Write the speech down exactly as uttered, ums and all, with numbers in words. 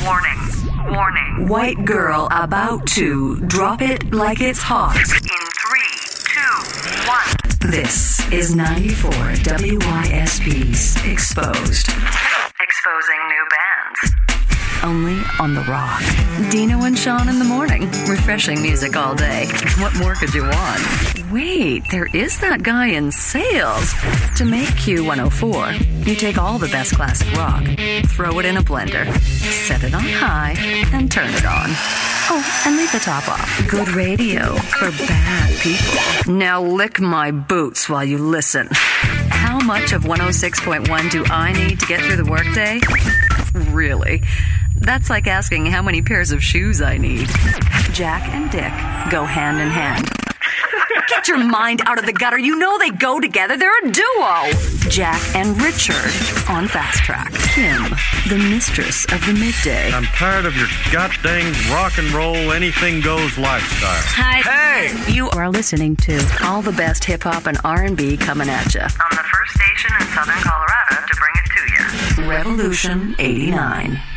Warning. Warning. White girl about to drop it like it's hot. In three, two, one. This is ninety-four W Y S P's Exposed. Exposing new bands. Only on The Rock. Dino and Sean in the morning. Refreshing music all day. What more could you want? Wait, there is that guy in sales. To make Q one oh four, you take all the best classic rock, throw it in a blender, set it on high, and turn it on. Oh, and leave the top off. Good radio for bad people. Now lick my boots while you listen. How much of one oh six point one do I need to get through the workday? Really? That's like asking how many pairs of shoes I need. Jack and Dick go hand in hand. Get your mind out of the gutter. You know they go together. They're a duo. Jack and Richard on Fast Track. Kim, the mistress of the midday. I'm tired of your goddamn rock and roll, anything goes lifestyle. Hi. Hey! You are listening to all the best hip-hop and R and B coming at you. On the first station in southern Colorado to bring it to you. Revolution eighty-nine.